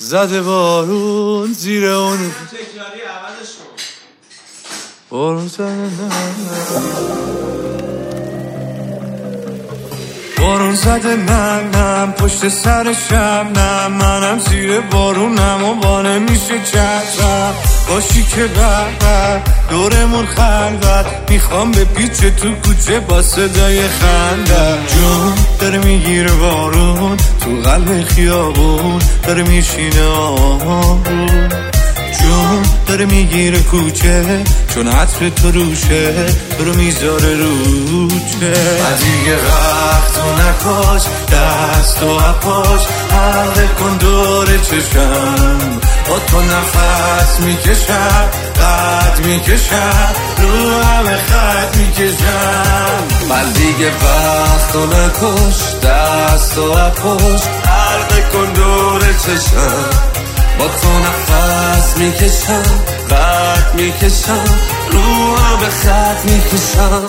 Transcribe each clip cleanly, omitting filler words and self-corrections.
زده بارون زیر اون بارون زده بارون زده منم پشت سرشم نه منم زیر بارونم و بانه میشه چترم باشی که بر دورمون خلوت میخوام به پیچ تو کوچه با صدای خنده جون داره میگیره بارون تو قلب خیابون داره میشینه آروم جون داره میگیره کوچه چون عطر تو روشه تو رو میذاره روچه دیگه وقت و نکاش دست و اپاش حلقه کن دور چشم با تو نفس میکشم قد میکشم رو همه خط میکشم دیگه وقت و نکاش دست و اپاش حلقه کن دور چشم با تو نفس میکشم قد میکشم رو همه خط میکشم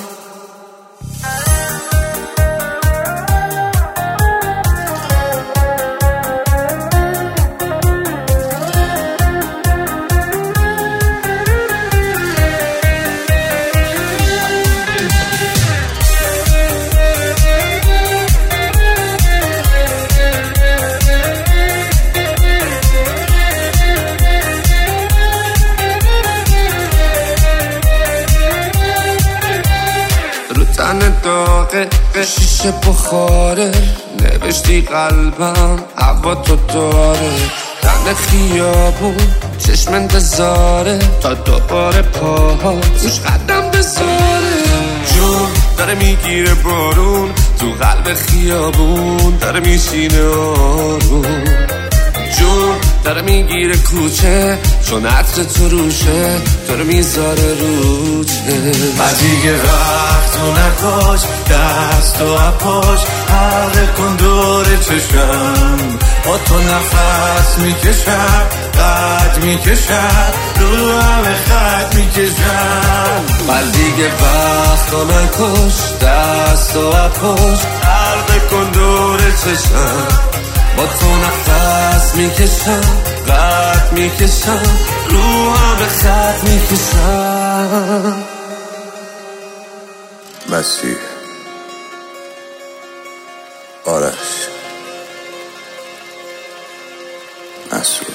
تن داغه شیشه بخاره نوشتی قلبم هوا تو داره تن خیابون چشم انتظاره تا دوباره پاها روش قدم بذاره جون داره میگیره بارون تو قلب خیابون داره میشینه آروم جون داره میگیره کوچه چون عطر تو روشه داره میذاره روچه دیگه وقت و نکاش دست و اپاش حلقه کن دور چشم با تو نفس میکشم قد میکشم رو همه خط میکشم دیگه وقت و نکاش دست و اپاش حلقه کن دور چشم با تو نفس میکشم قد میکشم رو همه خط میکشم مسیح آرش مسعود